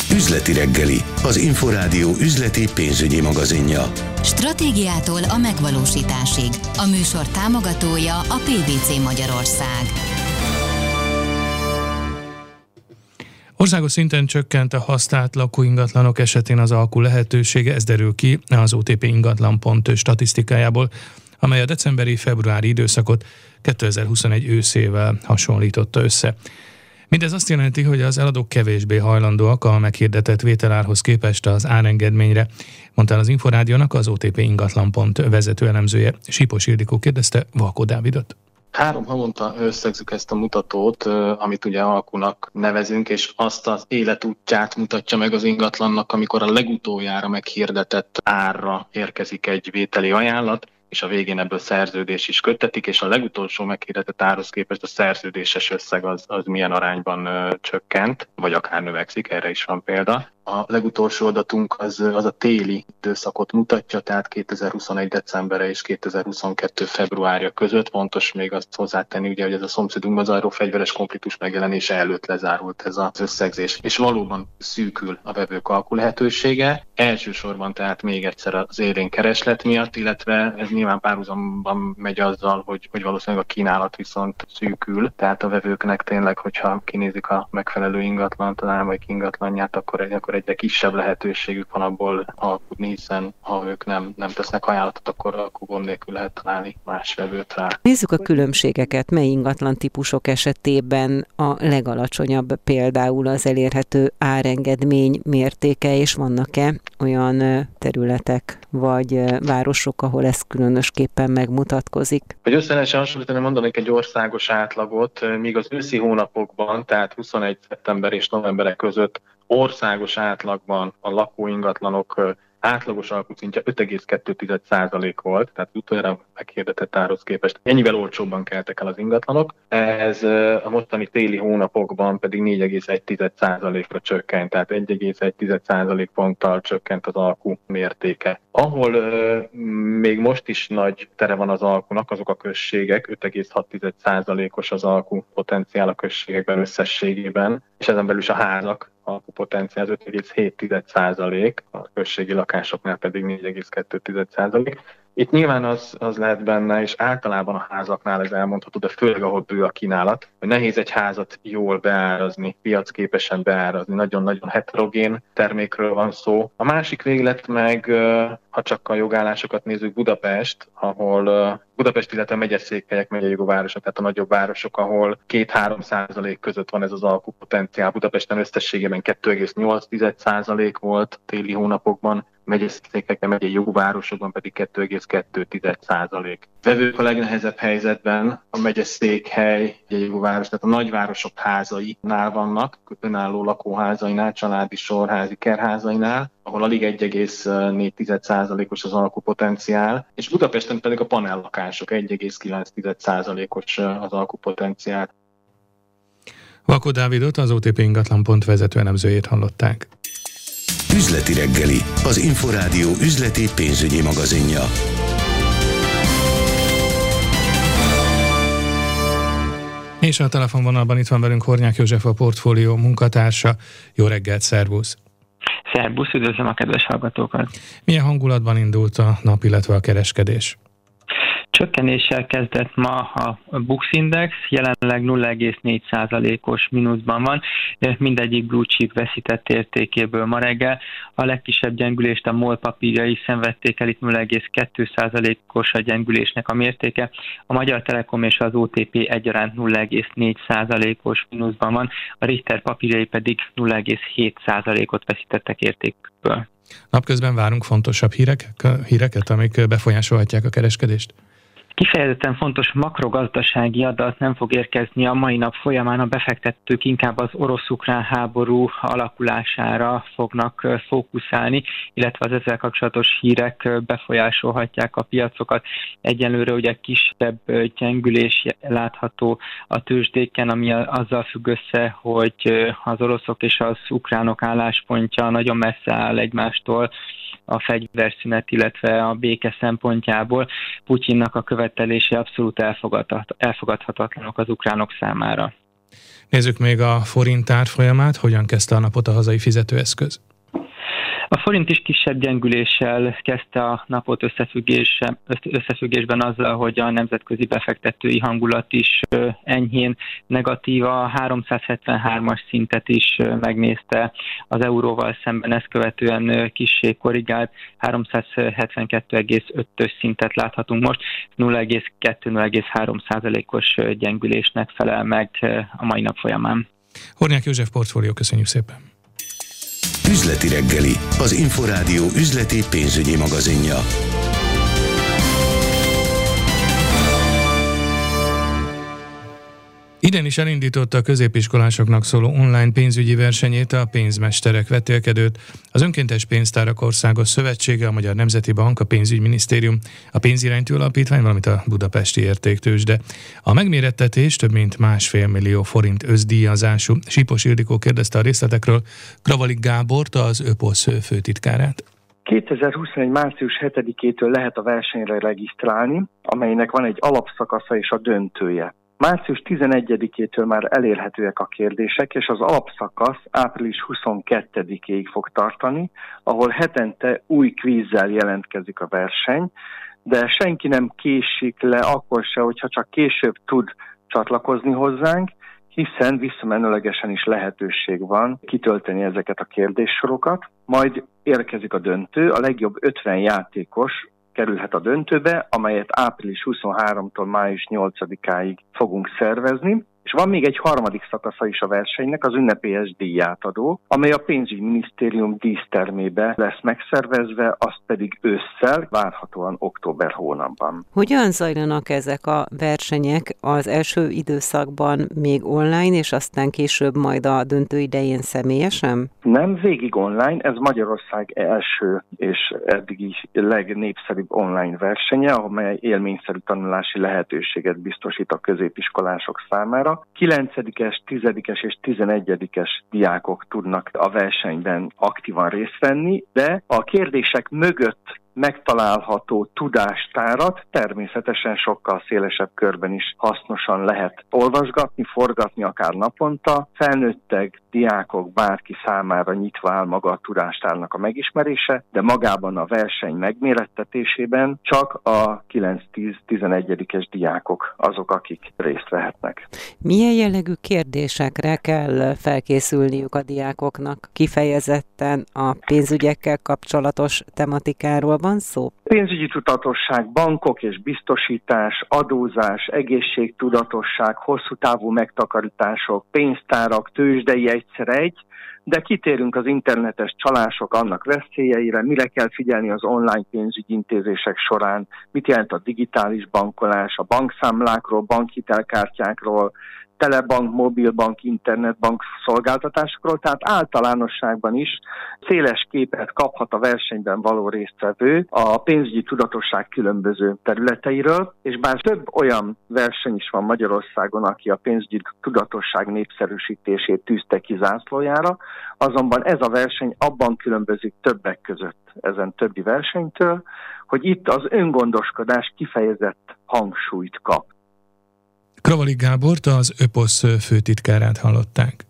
Üzleti reggeli, az Inforádió üzleti pénzügyi magazinja. Stratégiától a megvalósításig. A műsor támogatója a PVC Magyarország. Országos szinten csökkent a használt lakóingatlanok esetén az alkú lehetősége, ez derül ki az OTP ingatlan.hu statisztikájából, amely a decemberi-februári időszakot 2021 őszével hasonlította össze. Mindez azt jelenti, hogy az eladók kevésbé hajlandóak a meghirdetett vételárhoz képest az árengedményre, mondta az Inforádiónak az OTP ingatlan.hu vezető elemzője. Sipos Ildikó kérdezte Valkó Dávidot. 3 havonta összegzük ezt a mutatót, amit ugye alkunak nevezünk, és azt az életútját mutatja meg az ingatlannak, amikor a legutoljára meghirdetett árra érkezik egy vételi ajánlat, és a végén ebből szerződés is köttetik, és a legutolsó meghirdetett árhoz képest a szerződéses összeg az milyen arányban csökkent, vagy akár növekszik, erre is van példa. A legutolsó adatunk az a téli időszakot mutatja, tehát 2021. decembere és 2022. februárja között. Fontos még azt hozzátenni, ugye, hogy ez a szomszédunkban zajló fegyveres konfliktus megjelenése előtt lezárult ez az összegzés. És valóban szűkül a vevők alkú lehetősége, elsősorban tehát még egyszer az élénk kereslet miatt, illetve ez nyilván párhuzamban megy azzal, hogy valószínűleg a kínálat viszont szűkül, tehát a vevőknek tényleg, hogyha kinézik a megfelelő ingatlant, az álmaik ingatlanját, akkor egyre kisebb lehetőségük van abból alkudni, hiszen ha ők nem tesznek ajánlatot, akkor gond nélkül lehet találni más vevőt rá. Nézzük a különbségeket, mely ingatlan típusok esetében a legalacsonyabb például az elérhető árengedmény mértéke, és vannak-e olyan területek vagy városok, ahol ez különösképpen megmutatkozik? Hogy össze lehessen hasonlítani, mondanék egy országos átlagot, míg az őszi hónapokban, tehát 21. szeptember és november között országos átlagban a lakóingatlanok átlagos alkuszintje 5,2% volt, tehát utoljára meghirdetett árhoz képest ennyivel olcsóbban keltek el az ingatlanok. Ez a mostani téli hónapokban pedig 4,1%-ra csökkent, tehát 1,1% ponttal csökkent az alku mértéke. Ahol még most is nagy tere van az alkunak, azok a községek, 5,6%-os az alku potenciál a községekben összességében, és ezen belül is a házak alkupotenciál 5,7%, a községi lakásoknál pedig 4,2%. Itt nyilván az lehet benne, és általában a házaknál ez elmondható, de főleg ahol bő a kínálat, hogy nehéz egy házat jól beárazni, piacképesen beárazni, nagyon-nagyon heterogén termékről van szó. A másik véglet meg, ha csak a jogállásokat nézzük, Budapest, ahol Budapest, illetve megyeszékhelyek, megyei városok, tehát a nagyobb városok, ahol 2-3% között van ez az alkupotenciál. Budapesten összességében 2,8% volt téli hónapokban, megyeszékhelyeken, megyei jogvárosokban pedig 2,2%. Vevők a legnehezebb helyzetben a megyeszékhely, megyei jogváros, tehát a nagyvárosok házainál vannak, önálló lakóházainál, családi sorházi kertházainál, ahol alig 1,4%-os az alkupotenciál, és Budapesten pedig a panellakások 1,9%-os az alkupotenciál. Valkó Dávidot, az OTP ingatlan.hu vezető elemzőjét hallották. Üzleti reggeli, az Inforádió üzleti pénzügyi magazinja. És a telefonvonalban itt van velünk Hornyák József, a Portfólió munkatársa. Jó reggelt, szervusz! Szervusz, üdvözlöm a kedves hallgatókat! Milyen hangulatban indult a nap, illetve a kereskedés? Csökkenéssel kezdett ma a Bux Index, jelenleg 0,4%-os mínuszban van, mindegyik blue chip veszített értékéből ma reggel. A legkisebb gyengülést a MOL papírjai szenvedték el, itt 0,2%-os a gyengülésnek a mértéke. A Magyar Telekom és az OTP egyaránt 0,4%-os mínuszban van, a Richter papírjai pedig 0,7%-ot veszítettek értékből. Napközben várunk fontosabb híreket, amik befolyásolhatják a kereskedést? Kifejezetten fontos makrogazdasági adat nem fog érkezni a mai nap folyamán, a befektetők inkább az orosz-ukrán háború alakulására fognak fókuszálni, illetve az ezzel kapcsolatos hírek befolyásolhatják a piacokat. Egyelőre ugye kisebb gyengülés látható a tőzsdéken, ami azzal függ össze, hogy az oroszok és az ukránok álláspontja nagyon messze áll egymástól a fegyverszünet, illetve a béke szempontjából. Putyinnak a követelése abszolút elfogadhatatlanok az ukránok számára. Nézzük még a forint árfolyamát, hogyan kezdte a napot a hazai fizetőeszköz. A forint is kisebb gyengüléssel kezdte a napot összefüggésben azzal, hogy a nemzetközi befektetői hangulat is enyhén negatív. A 373-as szintet is megnézte az euróval szemben, ezt követően kissé korrigált 372,5-ös szintet láthatunk most, 0,2-0,3%-os gyengülésnek felel meg a mai nap folyamán. Hornyák József Portfólió, köszönjük szépen! Üzleti reggeli, az Inforádió üzleti pénzügyi magazinja. Idén is elindította a középiskolásoknak szóló online pénzügyi versenyét a Pénzmesterek Vetélkedőt, az Önkéntes Pénztárak Országos Szövetsége, a Magyar Nemzeti Bank, a Pénzügyminisztérium, a Pénzirányító Alapítvány, valamint a Budapesti Értéktőzsde. A megmérettetés több mint 1,5 millió forint összdíjazású. Sipos Ildikó kérdezte a részletekről Kravalik Gábort, az ÖPOSZ főtitkárát. 2021. március 7-től lehet a versenyre regisztrálni, amelynek van egy alapszakasza és a döntője. Március 11-től már elérhetőek a kérdések, és az alapszakasz április 22-ig fog tartani, ahol hetente új kvízzel jelentkezik a verseny, de senki nem késik le akkor se, hogyha csak később tud csatlakozni hozzánk, hiszen visszamenőlegesen is lehetőség van kitölteni ezeket a kérdéssorokat. Majd érkezik a döntő, a legjobb 50 játékos kerülhet a döntőbe, amelyet április 23-tól május 8-áig fogunk szervezni. És van még egy harmadik szakasza is a versenynek, az ünnepélyes díjátadó, amely a Pénzügyminisztérium dísztermébe lesz megszervezve, azt pedig ősszel, várhatóan október hónapban. Hogyan zajlanak ezek a versenyek? Az első időszakban még online, és aztán később majd a döntő idején személyesen? Nem, végig online, ez Magyarország első és eddigi legnépszerűbb online versenye, amely élményszerű tanulási lehetőséget biztosít a középiskolások számára. 9-es, 10-es és 11-es diákok tudnak a versenyben aktívan részt venni, de a kérdések mögött megtalálható tudástárat természetesen sokkal szélesebb körben is hasznosan lehet olvasgatni, forgatni akár naponta. Felnőttek, diákok, bárki számára nyitva áll maga a tudástárnak a megismerése, de magában a verseny megmérettetésében csak a 9-10-11-es diákok azok, akik részt vehetnek. Milyen jellegű kérdésekre kell felkészülniük a diákoknak? Kifejezetten a pénzügyekkel kapcsolatos tematikáról van szó? Pénzügyi tudatosság, bankok és biztosítás, adózás, egészségtudatosság, hosszú távú megtakarítások, pénztárak, tőzsdei egyszer egy, de kitérünk az internetes csalások annak veszélyeire, mire kell figyelni az online pénzügyi intézések során, mit jelent a digitális bankolás, a bankszámlákról, bankhitelkártyákról, telebank, mobilbank, internetbank szolgáltatásokról, tehát általánosságban is széles képet kaphat a versenyben való résztvevő a pénzügyi tudatosság különböző területeiről, és bár több olyan verseny is van Magyarországon, aki a pénzügyi tudatosság népszerűsítését tűzte ki zászlójára, azonban ez a verseny abban különbözik többek között ezen többi versenytől, hogy itt az öngondoskodás kifejezett hangsúlyt kap. Kravalik Gábort, az ÖPOSZ főtitkárát hallották.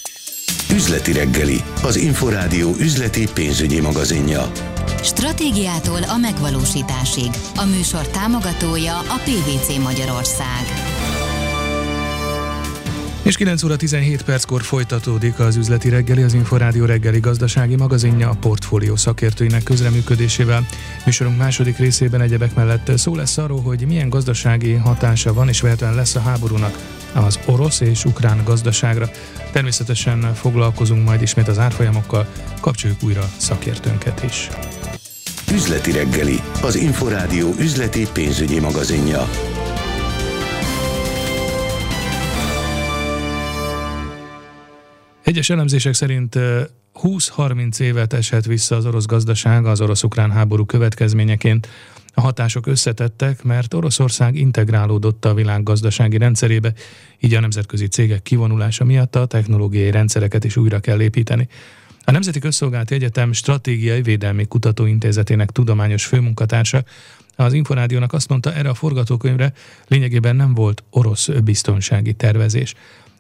Üzleti reggeli, az Inforádió üzleti pénzügyi magazinja. Stratégiától a megvalósításig. A műsor támogatója a PVC Magyarország. És 9 óra 17 perckor folytatódik az üzleti reggeli, az Inforádió reggeli gazdasági magazinja a Portfólió szakértőinek közreműködésével. Műsorunk második részében egyebek mellett szó lesz arról, hogy milyen gazdasági hatása van és vehetően lesz a háborúnak az orosz és ukrán gazdaságra. Természetesen foglalkozunk majd ismét az árfolyamokkal, kapcsoljuk újra szakértőnket is. Üzleti reggeli, az Inforádió üzleti pénzügyi magazinja. Egyes elemzések szerint 20-30 évet esett vissza az orosz gazdaság az orosz-ukrán háború következményeként. A hatások összetettek, mert Oroszország integrálódott a világ gazdasági rendszerébe, így a nemzetközi cégek kivonulása miatt a technológiai rendszereket is újra kell építeni. A Nemzeti Közszolgálati Egyetem Stratégiai Védelmi Kutatóintézetének tudományos főmunkatársa az Inforádiónak azt mondta, erre a forgatókönyvre lényegében nem volt orosz biztonsági tervezés.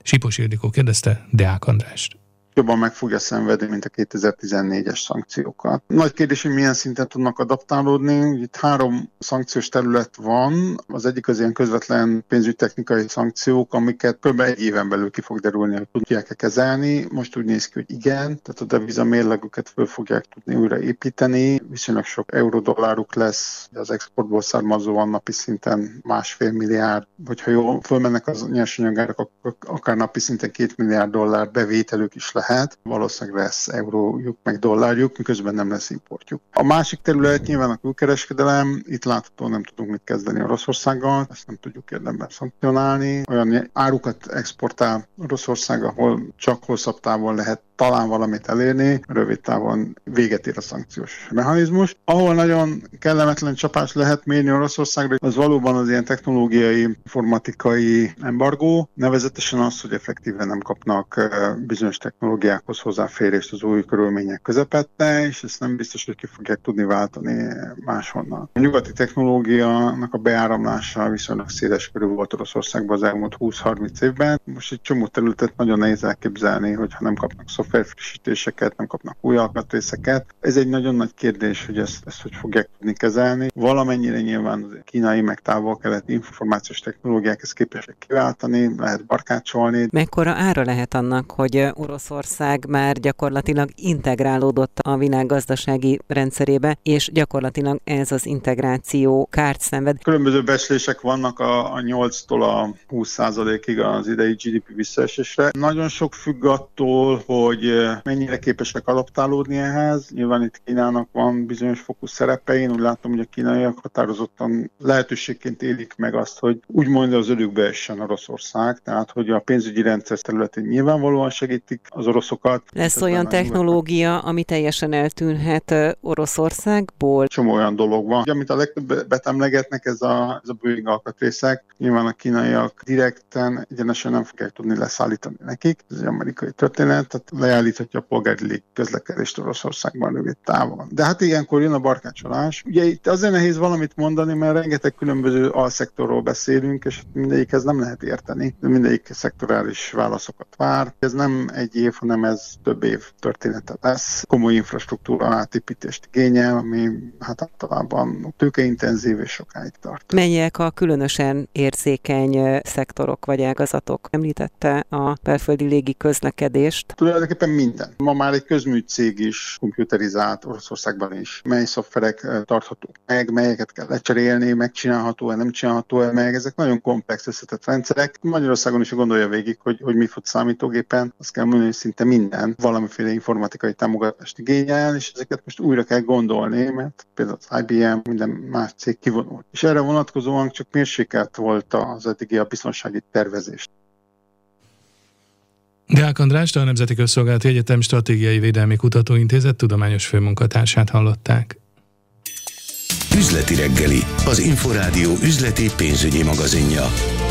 Sipos Ildikó kérdezte Deák Andrást. Jobban meg fogja szenvedni, mint a 2014-es szankciókat. Nagy kérdés, hogy milyen szinten tudnak adaptálódni. Itt 3 szankciós terület van. Az egyik az ilyen közvetlen pénzügytechnikai szankciók, amiket kb. 1 éven belül ki fog derülni, hogy tudják-e kezelni. Most úgy néz ki, hogy igen, tehát a deviza mérlegüket föl fogják tudni újra építeni. Viszonylag sok euró-dolláruk lesz, az exportból származóan napi szinten 1,5 milliárd, hogyha jól fölmennek az nyersanyagárak, akkor akár napi szinten 2 milliárd dollár bevételük is lehet. Valószínűleg lesz eurójuk, meg dollárjuk, miközben nem lesz importjuk. A másik terület nyilván a külkereskedelem, itt láthatóan nem tudunk mit kezdeni Oroszországgal, ezt nem tudjuk érdemben szankcionálni. Olyan árukat exportál Oroszország, ahol csak hosszabb távon lehet talán valamit elérni, rövid távon véget ér a szankciós mechanizmus. Ahol nagyon kellemetlen csapás lehet mérni Oroszországra, az valóban az ilyen technológiai, informatikai embargó, nevezetesen az, hogy effektíven nem kapnak bizonyos technológiákhoz hozzáférést az új körülmények közepette, és ezt nem biztos, hogy ki fogják tudni váltani máshonnan. A nyugati technológiának a beáramlása viszonylag széles körül volt Oroszországban az elmúlt 20-30 évben. Most egy csomó területet nagyon nehéz elképzelni, hogyha nem kapnak szoftverfrissítéseket, nem kapnak új alkatrészeket. Ez egy nagyon nagy kérdés, hogy ezt hogy fogják tudni kezelni. Valamennyire nyilván az kínai meg távol-keleti információs technológiák ezt képesek kiváltani, lehet barkácsolni. Mekkora ára lehet annak, hogy Oroszország már gyakorlatilag integrálódott a világgazdasági rendszerébe, és gyakorlatilag ez az integráció kárt szenved? Különböző becslések vannak a 8-tól a 20%-ig az idei GDP visszaesésre. Nagyon sok függ attól, hogy mennyire képesek adaptálódni ehhez. Nyilván itt Kínának van bizonyos fokú szerepe. Én úgy látom, hogy a kínaiak határozottan lehetőségként élik meg azt, hogy úgymond az ölükbe essen Oroszország, tehát hogy a pénzügyi rendszer területén nyilvánvalóan segítik az oroszokat. Lesz olyan technológia, ami teljesen eltűnhet Oroszországból? Csomó olyan dolog van, amit a legtöbbet emlegetnek, ez a Boeing alkatrészek. Nyilván a kínaiak direkten, egyenesen nem fogják tudni leszállítani nekik. Ez egy amerikai történet, tehát leállíthatja a polgári légközlekedést Oroszországban rövid távon. De hát ilyenkor jön a barkácsolás. Ugye itt azért nehéz valamit mondani, mert rengeteg különböző alszektorról beszélünk, és mindegyikhez nem lehet érteni. De mindegyik szektorális válaszokat vár. Ez nem egy év, hanem ez több év története lesz. Komoly infrastruktúra átépítést igényel, ami hát általában tőkeintenzív és sokáig tart. Melyek a különösen érzékeny szektorok vagy ágazatok? Említette a belföldi légi közlekedést. Tulajdonképpen minden. Ma már egy közműcég is komputerizált Oroszországban is. Mely szoftverek tarthatók meg, melyeket kell lecserélni, megcsinálható-e, nem csinálható-e meg. Ezek nagyon komplex összetett rendszerek. Magyarországon is gondolja végig, hogy mi fut számítógépen. Azt kell mondani, hogy szinte minden valamiféle informatikai támogatást igényel, és ezeket most újra kell gondolni, mert például az IBM, minden más cég kivonult. És erre vonatkozóan csak mérsékelt volt az eddigi a biztonsági tervezés. Deák Andrást, a Nemzeti Közszolgálati Egyetem Stratégiai Védelmi Kutatóintézet tudományos főmunkatársát hallották. Üzleti reggeli, az Inforádió üzleti pénzügyi magazinja.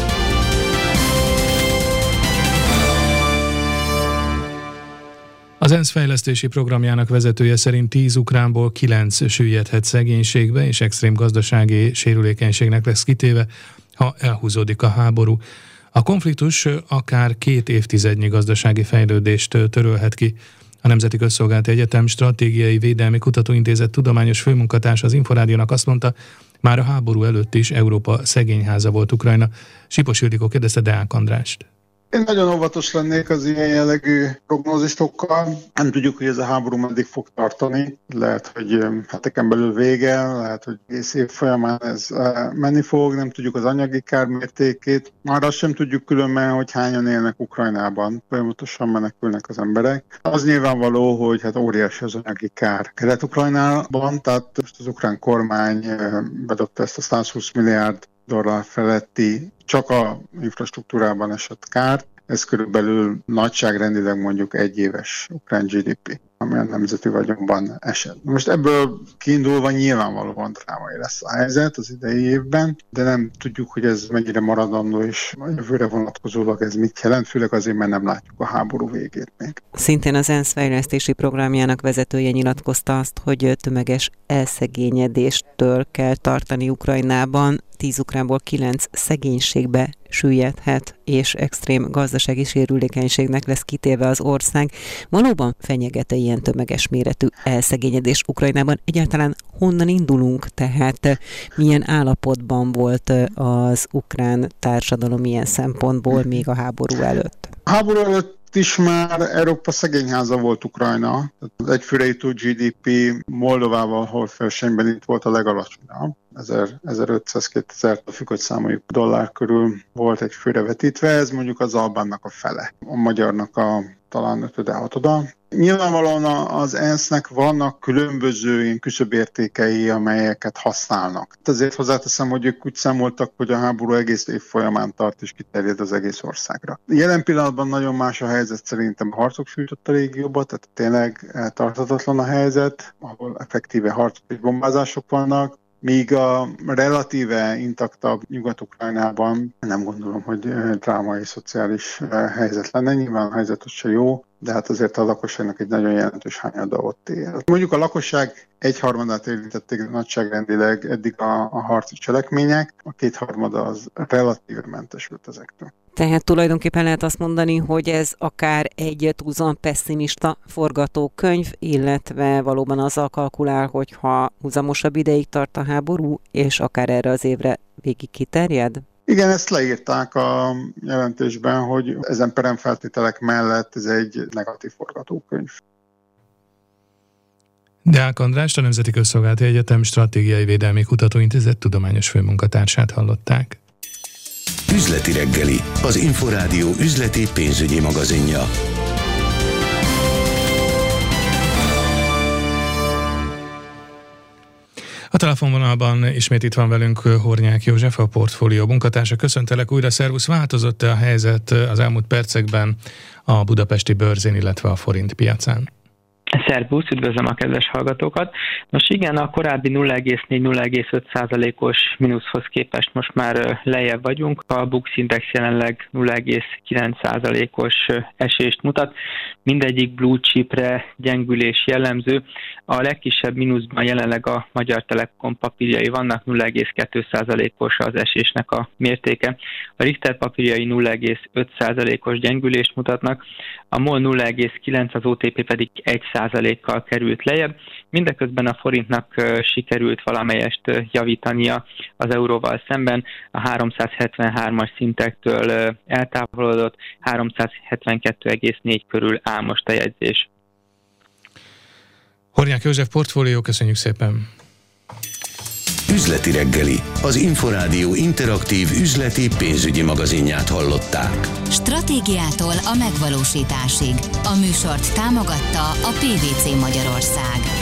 Az ENSZ fejlesztési programjának vezetője szerint 10 ukránból 9 süllyedhet szegénységbe és extrém gazdasági sérülékenységnek lesz kitéve, ha elhúzódik a háború. A konfliktus akár 2 évtizednyi gazdasági fejlődést törölhet ki. A Nemzeti Közszolgálati Egyetem Stratégiai Védelmi Kutatóintézet tudományos főmunkatársa az Inforádiónak azt mondta, már a háború előtt is Európa szegényháza volt Ukrajna. Sipos Ildikó kérdezte Deák Andrást. Én nagyon óvatos lennék az ilyen jellegű prognózisokkal. Nem tudjuk, hogy ez a háború meddig fog tartani. Lehet, hogy heteken belül vége, lehet, hogy egész év folyamán ez menni fog, nem tudjuk az anyagi kár mértékét. Már azt sem tudjuk különben, hogy hányan élnek Ukrajnában. Folyamatosan menekülnek az emberek. Az nyilvánvaló, hogy hát óriási az anyagi kár Kelet-Ukrajnában, tehát most az ukrán kormány bedobta ezt a 120 milliárd dollár feletti csak a infrastruktúrában esett kárt. Ez körülbelül nagyságrendileg mondjuk 1 éves ukrán GDP, ami a nemzeti vagyonban esett. Most ebből kiindulva nyilvánvalóan drámai lesz a helyzet az idei évben, de nem tudjuk, hogy ez mennyire maradandó, és a jövőre vonatkozólag ez mit jelent, főleg azért, mert nem látjuk a háború végét még. Szintén az ENSZ fejlesztési programjának vezetője nyilatkozta azt, hogy tömeges elszegényedéstől kell tartani Ukrajnában. 10 ukránból 9 szegénységbe süllyedhet, és extrém gazdasági sérülékenységnek lesz kitéve az ország. Valóban fenyegete ilyen tömeges méretű elszegényedés Ukrajnában? Egyáltalán honnan indulunk? Tehát milyen állapotban volt az ukrán társadalom ilyen szempontból még a háború előtt? A háború előtt is már Európa szegényháza volt Ukrajna. Az egyfőre jutó GDP Moldovával holversenyben itt volt a legalacsonyabb. 1500-2000 függ, hogy számoljuk dollár körül volt egy főre vetítve, ez mondjuk az albánnak a fele, a magyarnak talán 5-6. Nyilvánvalóan az ENSZ-nek vannak különböző ilyen küszöbértékei, amelyeket használnak. Ezért hozzáteszem, hogy ők úgy számoltak, hogy a háború egész év folyamán tart és kiterjed az egész országra. Jelen pillanatban nagyon más a helyzet szerintem a harcok sújtott a régióban, tehát tényleg tarthatatlan a helyzet, ahol effektíve harcok és bombázások vannak. Míg a relatíve intaktabb Nyugat-Ukrajnában nem gondolom, hogy drámai szociális helyzet lenne. Nyilván a helyzet se jó, de hát azért a lakosságnak egy nagyon jelentős hányada ott él. Mondjuk a lakosság 1/3 érintették nagyságrendileg eddig a harci cselekmények, a 2/3 az relatíve mentesült ezektől. Tehát tulajdonképpen lehet azt mondani, hogy ez akár egy túlzóan pesszimista forgatókönyv, illetve valóban azzal kalkulál, hogyha húzamosabb ideig tart a háború, és akár erre az évre végig kiterjed? Igen, ezt leírták a jelentésben, hogy ezen peremfeltételek mellett ez egy negatív forgatókönyv. Deák Andrást, a Nemzeti Közszolgálati Egyetem Stratégiai Védelmi Kutatóintézet tudományos főmunkatársát hallották. Üzleti reggeli, az Inforádió üzleti pénzügyi magazinja. A telefonvonalban ismét itt van velünk Hornyák József, a Portfólió munkatársa. Köszöntelek újra, szervusz! Változott-e a helyzet az elmúlt percekben a budapesti bőrzén, illetve a forint piacán? Szervusz, üdvözlöm a kedves hallgatókat. Nos igen, a korábbi 0,4-0,5%-os mínuszhoz képest most már lejjebb vagyunk. A Bux Index jelenleg 0,9%-os esést mutat. Mindegyik blue chipre gyengülés jellemző. A legkisebb mínuszban jelenleg a Magyar Telekom papírjai vannak, 0,2%-os az esésnek a mértéke. A Richter papírjai 0,5%-os gyengülést mutatnak. A MOL 0,9, az OTP pedig 1%-kal került lejjebb. Mindeközben a forintnak sikerült valamelyest javítania az euróval szemben. A 373-as szintektől eltávolodott, 372,4 körül áll most a jegyzés. Hornyák József, Portfólió, köszönjük szépen! Üzleti reggeli, az Inforádió interaktív üzleti pénzügyi magazinját hallották. Stratégiától a megvalósításig. A műsort támogatta a PVC Magyarország.